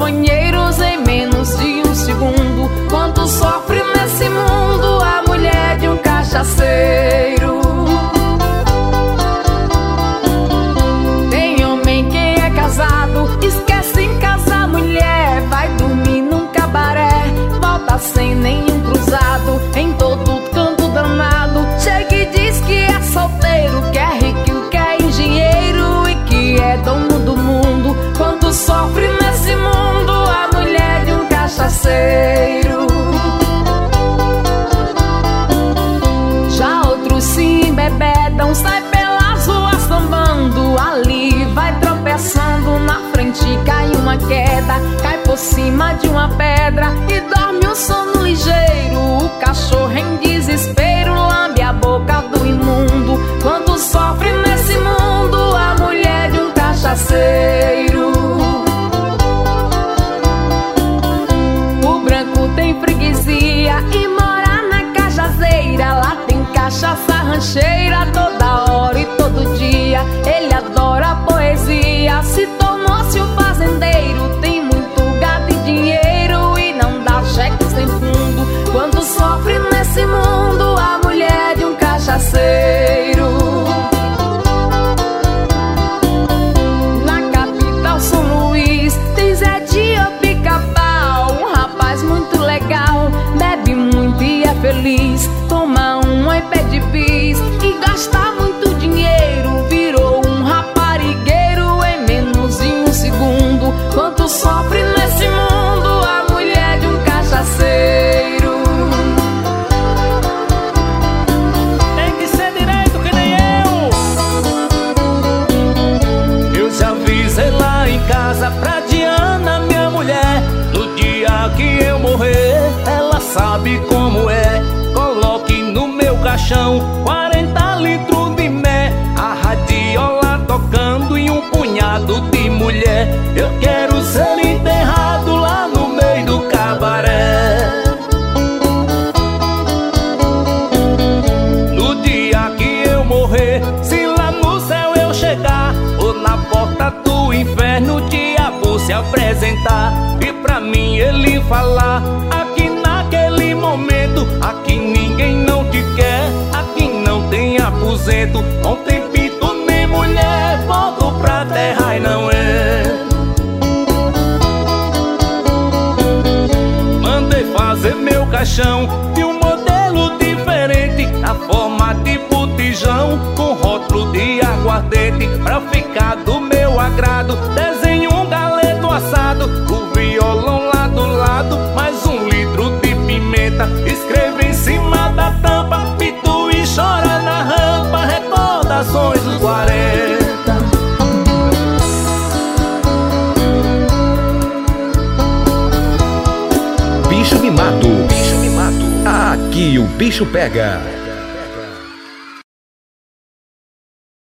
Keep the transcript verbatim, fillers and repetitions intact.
companheiros em menos de um segundo. Quanto sofre nesse mundo a mulher de um cachaceiro. Tem homem que é casado, esquece em casa a mulher, vai dormir num cabaré, volta sem nenhum cruzado, em todo canto danado. Chega e diz que é solteiro, que é rico, que é engenheiro e que é dono do mundo. Quanto sofre nesse mundo a mulher de um cachaceiro. Já outros se embebedam, sai pelas ruas sambando, ali vai tropeçando, na frente cai uma queda, cai por cima de uma pedra e dorme um sono ligeiro. O cachorro em desespero lambe a boca do imundo. Quanto sofre nesse mundo a mulher de um cachaceiro. O branco tem freguesia e mora na cachaceira. Lá tem cachaça rancheira toda hora e todo dia. Ele adora a poesia, se tornou-se um fazendeiro. Tem muito gado e dinheiro e não dá cheque sem fundo. Quando sofre nesse mundo a mulher de um cachaceiro. Na capital São Luís tem Zé de Pica-Pau, um rapaz muito legal, bebe muito e é feliz, toma uma e pede bis e gasta muito dinheiro. Virou um raparigueiro em menos de um segundo. Quanto sofre nesse mundo a mulher de um cachaceiro. Tem que ser direito que nem eu. Eu já avisei lá em casa pra Diana, minha mulher, no dia que eu morrer, ela sabe como é. Coloque no meu caixão quarenta litros de mé, a radiola tocando e um punhado de mulher. Eu quero ser enterrado lá no meio do cabaré. No dia que eu morrer, se lá no céu eu chegar, ou na porta do inferno o diabo se apresentar e pra mim ele falar: aqui naquele momento, aqui ninguém não te quer, aqui não tem aposento, não tem pito nem mulher, volto pra terra e não é. Mandei fazer meu caixão de um modelo diferente, na forma de botijão, com rótulo de aguardente, pra ficar do meu agrado. Desenho um galeto assado, o violão lá do lado, mais um litro de pimenta. Escreva em cima da tampa, pito e chora na rampa, recordações dos quarenta. Bicho mimado, bicho mimado. Aqui o bicho pega.